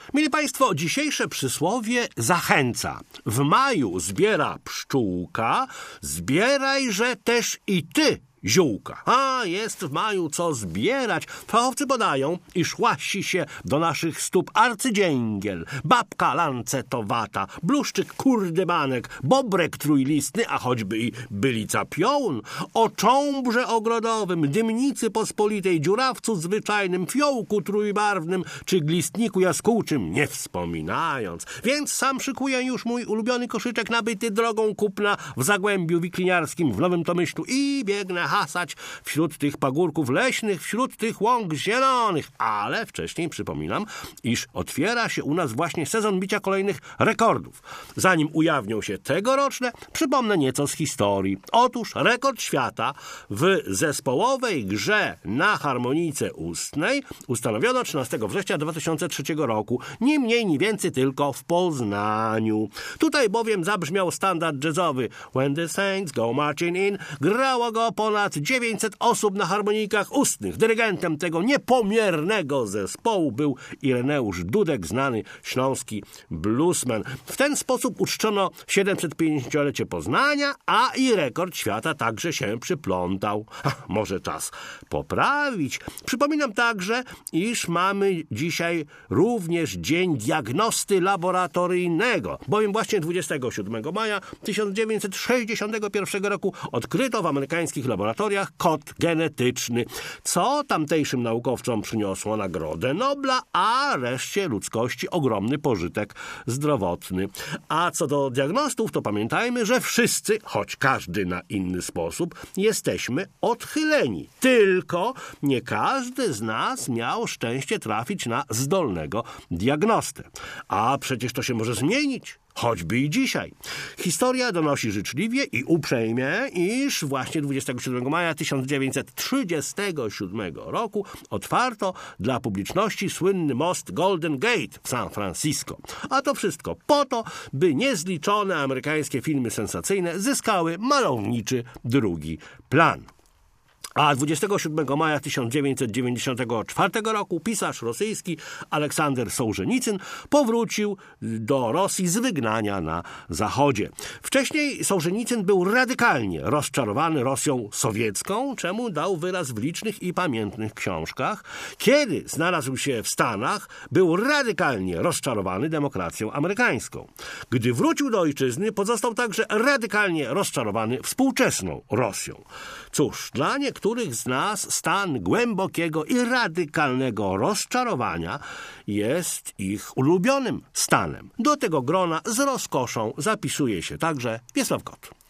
Mili Państwo, dzisiejsze przysłowie zachęca. W maju zbiera pszczółka, zbierajże też i ty ziółka. A jest w maju co zbierać. Fachowcy podają, iż łasi się do naszych stóp arcydzięgiel, babka lancetowata, bluszczyk kurdybanek, bobrek trójlistny, a choćby i bylica piołun, o cząbrze ogrodowym, dymnicy pospolitej, dziurawcu zwyczajnym, fiołku trójbarwnym czy glistniku jaskółczym, nie wspominając. Więc sam szykuję już mój ulubiony koszyczek nabyty drogą kupna w Zagłębiu Wikliniarskim w Nowym Tomyślu i biegnę hasać wśród tych pagórków leśnych, wśród tych łąk zielonych. Ale wcześniej przypominam, iż otwiera się u nas właśnie sezon bicia kolejnych rekordów. Zanim ujawnią się tegoroczne, przypomnę nieco z historii. Otóż rekord świata w zespołowej grze na harmonijce ustnej ustanowiono 13 września 2003 roku. Ni mniej, ni więcej tylko w Poznaniu. Tutaj bowiem zabrzmiał standard jazzowy When the Saints Go Marching In. Grało go ponad 900 osób na harmonikach ustnych. Dyrygentem tego niepomiernego zespołu był Ireneusz Dudek, znany śląski bluesman. W ten sposób uczczono 750-lecie Poznania, a i rekord świata także się przyplątał. Może czas poprawić. Przypominam także, iż mamy dzisiaj również Dzień Diagnosty Laboratoryjnego, bowiem właśnie 27 maja 1961 roku odkryto w amerykańskich laboratoriach kod genetyczny, co tamtejszym naukowcom przyniosło Nagrodę Nobla, a reszcie ludzkości ogromny pożytek zdrowotny. A co do diagnostów, to pamiętajmy, że wszyscy, choć każdy na inny sposób, jesteśmy odchyleni. Tylko nie każdy z nas miał szczęście trafić na zdolnego diagnostę. A przecież to się może zmienić. Choćby i dzisiaj. Historia donosi życzliwie i uprzejmie, iż właśnie 27 maja 1937 roku otwarto dla publiczności słynny most Golden Gate w San Francisco. A to wszystko po to, by niezliczone amerykańskie filmy sensacyjne zyskały malowniczy drugi plan. A 27 maja 1994 roku pisarz rosyjski Aleksander Sołżenicyn powrócił do Rosji z wygnania na Zachodzie. Wcześniej Sołżenicyn był radykalnie rozczarowany Rosją sowiecką, czemu dał wyraz w licznych i pamiętnych książkach. Kiedy znalazł się w Stanach, był radykalnie rozczarowany demokracją amerykańską. Gdy wrócił do ojczyzny, pozostał także radykalnie rozczarowany współczesną Rosją. Cóż, dla niektórych z nas stan głębokiego i radykalnego rozczarowania jest ich ulubionym stanem. Do tego grona z rozkoszą zapisuje się także Wiesław Kot.